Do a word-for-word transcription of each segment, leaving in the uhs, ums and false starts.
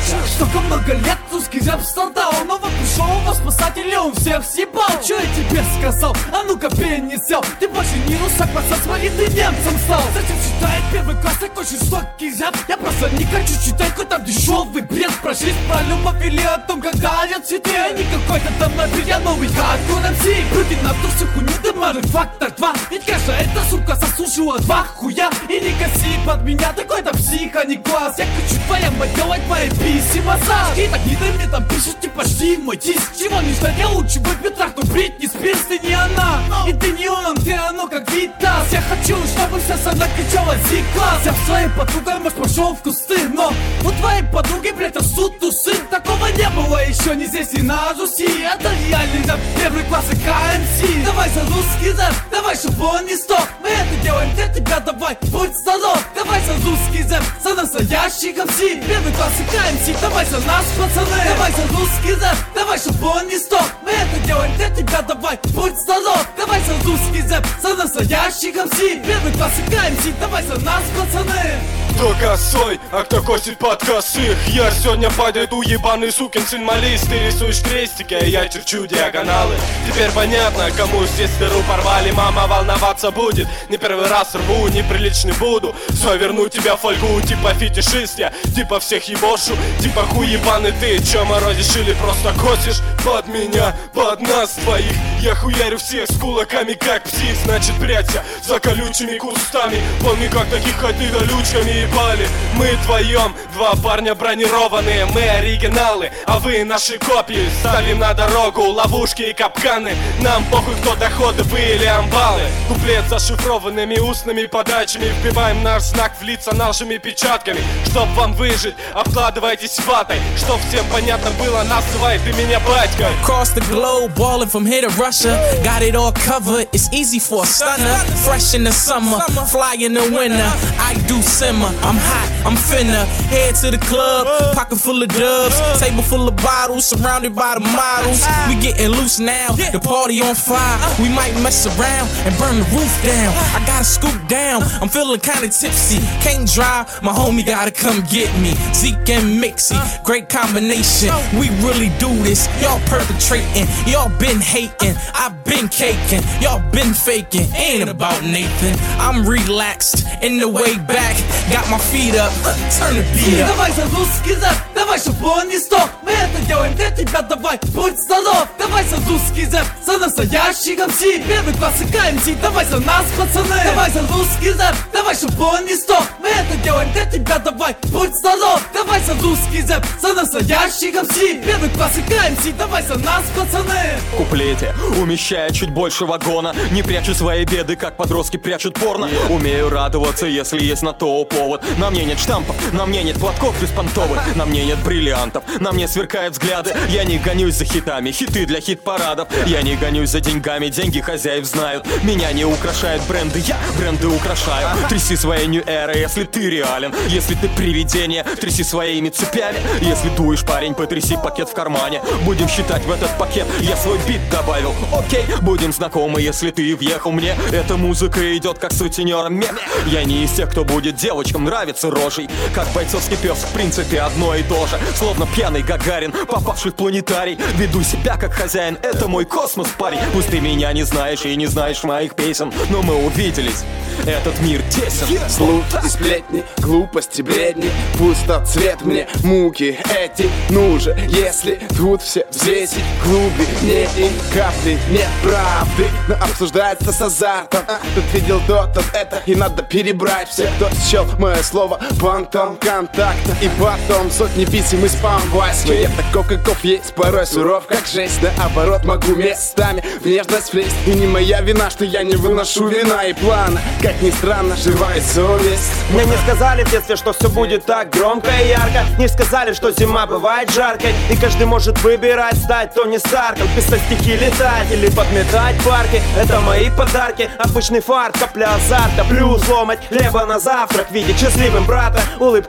Столько много лет русский рэп страдал, но вот пришел его спасатель, и он всех съебал. Чё я тебе сказал? А ну-ка перенесел. Ты больше не русак, пацан, смотри, ты немцем стал. Зачем читает первый класс такой жестокий рэп? Я просто не хочу читать какой-то дешевый бред про жизнь, про любовь или о том, как горят цветы. А не какой-то там набери, я новый хардкор эм си. Прыгай на ту всю хуйню, ты мары фактор два. Ведь кажется, эта сука заслужила два хуя. И не коси под меня, такой-то псих, а не класс. Я хочу твоим делать мои писи массаж. И так не дай мне там пишут, ты почти мой диск. Чего не ждать, я лучше выпью трахну Бритни Спирс. Ты не она, и ты не он, ты оно как Витас. Я хочу, чтобы вся со мной кричала Зи-класс. Я в своей подругой, может, пошел в кусты, но у твоей подруги, блядь, растут усы. Такого не было еще ни здесь, ни на Руси. Это реальный рэп, первый класс и ка эм си. Давай за русский рэп, давай, чтобы он не стоп. Мы это делаем для тебя, давай, будь здоров. Давай за русский рэп, за настоящих эм си. Первый класс и ка эм си, давай за нас, пацаны. Давай за русский рэп, давай, чтобы он не стоп. Мы это делаем для тебя, давай, будь здоров. Давай за русский рэп, за настоящих эм си. Первый класс и ка эм си, давай за нас, пацаны. Кто косой, а кто косит под косых? Я сегодня подойду, ебаный сукин сын малист. Ты рисуешь крестики, а я черчу диагоналы. Теперь понятно, кому здесь дыру порвали. Мама волноваться будет, не первый раз рву, неприличный буду. Все, верну тебя в фольгу, типа фетишист я. Типа всех ебошу, типа хуй ебаный ты. Че морозишь или просто косишь под меня, под нас двоих? Я хуярю всех с кулаками как псих. Значит прячься за колючими кустами. Помни, как таких ходы колючками ебали. Мы вдвоем, два парня бронированные. Мы оригиналы, а вы наши копии. Ставим на дорогу ловушки и капканы. Нам похуй, кто доходы, вы или амбалы. Куплет с зашифрованными устными подачами. Вбиваем наш знак в лица нашими печатками. Чтоб вам выжить, обкладывайтесь ватой. Чтоб всем понятно было, называй ты меня батькой. Across the globe, balling from here to Russia. Got it all covered, it's easy for a stunner. Fresh in the summer, fly in the winter. I do simmer, I'm hot, I'm finna. Head to the club, pocket full of dubs. Table full of bottles, surrounded by the models. We getting loose now, the party on fire. We might mess around and burn the roof down. I gotta scoop down, I'm feeling kinda tipsy. Can't drive, my homie gotta come get me. Zeke and Mixie, great combination. We really do this, y'all perpetrating. Y'all been hating, I've been caking. Y'all been faking, ain't about Nathan. I'm relaxed, in the way back. Got my feet up, turn the beat up. Давай за русский рэп, давай, чтобы он не стоп. Мы это делаем для тебя, давай, будь здоров. Давай за русский рэп, за настоящих эм си. Первый класс и ка эм си, давай за нас, пацаны. Давай за русский рэп, давай, чтобы он не стоп. Мы это делаем для тебя, давай, будь здоров. Давай за русский рэп, за настоящих эм си. Первый класс и ка эм си, давай за нас, пацаны. В куплете умещая чуть больше вагона. Не прячу свои беды, как подростки прячут порно. Умею радоваться, если есть на то повод. На мне нет штампов, на мне нет платков беспонтовых. На мне нет бриллиантов, на мне сверкают взгляды. Я не гонюсь за хитами, хиты для хит-парадов. Я не гонюсь за деньгами, деньги хозяев знают. Меня не украшают бренды, я бренды украшаю. Тряси своей нью-эры, если ты реален. Если ты привидение, тряси своими цепями. Если дуешь, парень, потряси пакет в кармане. Будем считать в этот пакет, я свой бит добавил. Окей, будем знакомы, если ты въехал мне. Эта музыка идет как сутенером мех. Я не из тех, кто будет девочкам нравиться рожей. Как бойцовский пес, в принципе, одно и то же. Словно пьяный Гагарин, попавший в планетарий. Веду себя как хозяин, это мой космос, парень. Пусть ты меня не знаешь и не знаешь моих песен, но мы увиделись, этот мир тесен. Слух и сплетни, глупости, бредни. Пустоцвет мне, муки эти. Ну же, если тут все взвесить глубине и капли нет правды, но обсуждается с азартом. Тут видел то, тут это, и надо перебрать всех, кто счел мое слово понтом контакта. И потом сотни писем и спам Васьки. Я таков, каков есть, порой суров, как жесть. Наоборот, могу местами в нежность влезть. И не моя вина, что я не выношу вина и плана. Как ни странно, живая совесть. Мне не сказали в детстве, что все будет так громко и ярко. Не сказали, что зима бывает жаркой, и каждый может выбирать, стать Тони Старком. Писать стихи, летать или подметать парки. Это мои подарки, обычный фарт, капля азарта. Плюс ломать хлеба на завтрак, видеть счастливым брата. Улыбки без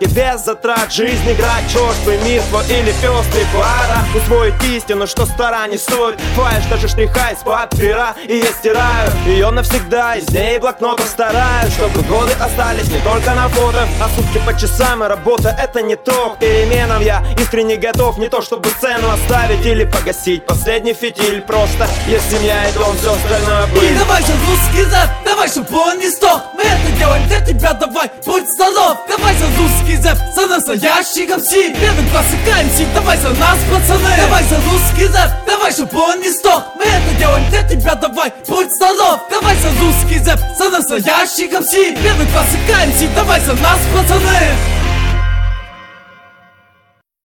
затрат. Жизнь играть, черствый мир твой или пестрый. Пора усвоить истину, что стара не стоит. Фаешь даже штриха из-под пера, и я стираю ее навсегда из ней блокнотов. Стараюсь, чтобы годы остались не только на фото, а сутки по часам, и работа это не то. К переменам я искренне готов, не то чтобы цену оставить или погасить последний фитиль. Просто есть семья и дом, все остальное пыль. И давай же русский рэп, давай, чтоб он не сдох. Мы это делаем для тебя, давай, будь здоров. Давай за русский рэп, за настоящих эм си. Первый класс и ка эм си, давай за нас, пацаны. Давай за русский рэп, давай, чтоб он не сдох. Мы это делаем для тебя, давай, будь здоров. Давай за русский рэп, за настоящих эм си. Первый класс и ка эм си, давай за нас, пацаны.